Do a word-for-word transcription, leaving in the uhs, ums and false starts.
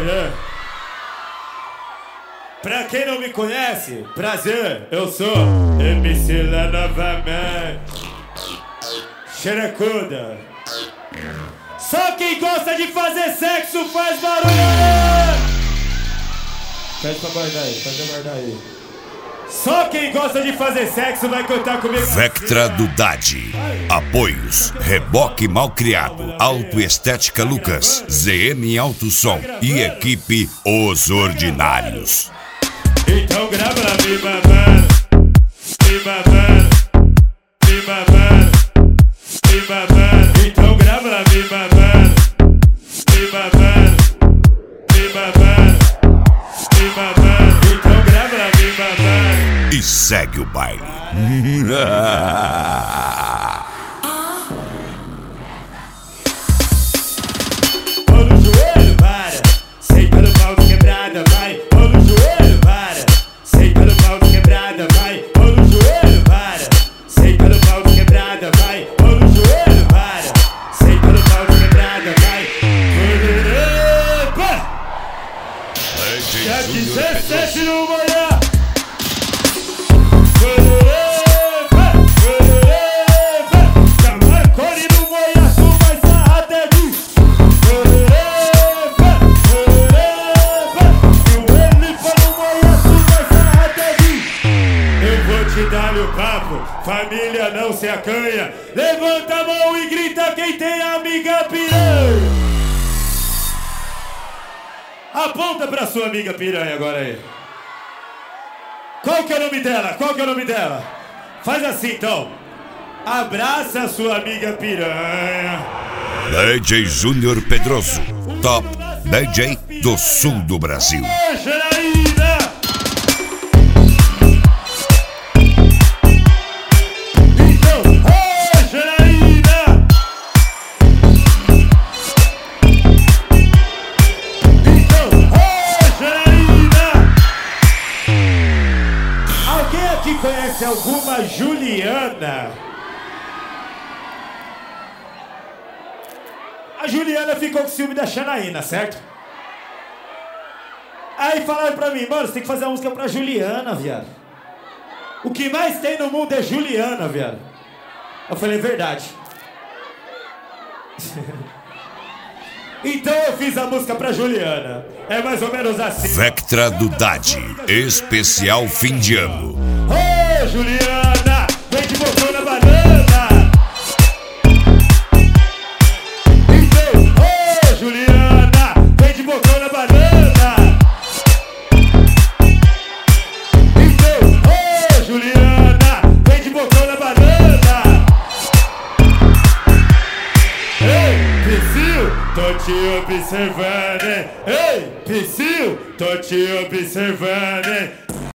Instagram. Pra quem não me conhece, prazer, eu sou M C lá novamente. Xerecuda. Só quem gosta de fazer sexo faz barulho. Pede pra guardar aí, pede pra guardar aí. Só quem gosta de fazer sexo vai cantar comigo. Vectra do Dade. Apoios: Reboque Malcriado, Autoestética Lucas, Z M Alto Som e equipe Os Ordinários. Então grava lá, me babando, me babando, me babando, me babando. Então grava lá, me babando, me babando, me babando, me babando. Então grava lá, me babando. E segue o baile. Mão no joelho, para. Senta no pau de quebrada, vai. Mão no joelho, para. Senta no pau de quebrada, vai. Mão no joelho, para. Senta no pau de quebrada, vai. Mão no joelho, para. Senta no pau de quebrada, vai. Epa! Já dezessete no manhã. Família não se acanha. Levanta a mão e grita quem tem amiga piranha. Aponta pra sua amiga piranha agora aí. Qual que é o nome dela? Qual que é o nome dela? Faz assim então. Abraça a sua amiga piranha. D J Júnior Pedroso, top D J do sul do Brasil. Conhece alguma Juliana? A Juliana ficou com ciúme da Xanaína, certo? Aí falaram pra mim, mano, você tem que fazer uma música pra Juliana, viado. O que mais tem no mundo é Juliana, viado. Eu falei, verdade. Então eu fiz a música pra Juliana. É mais ou menos assim. Vectra do Dade, especial fim de ano. Ô, Juliana, vem de botão na banana. Então, ô, Juliana, vem de botão na banana. Então, ô, Juliana, vem de botão na banana. Ei, Psyu, tô te observando, hein? Ei, Psyu, tô te observando, hein?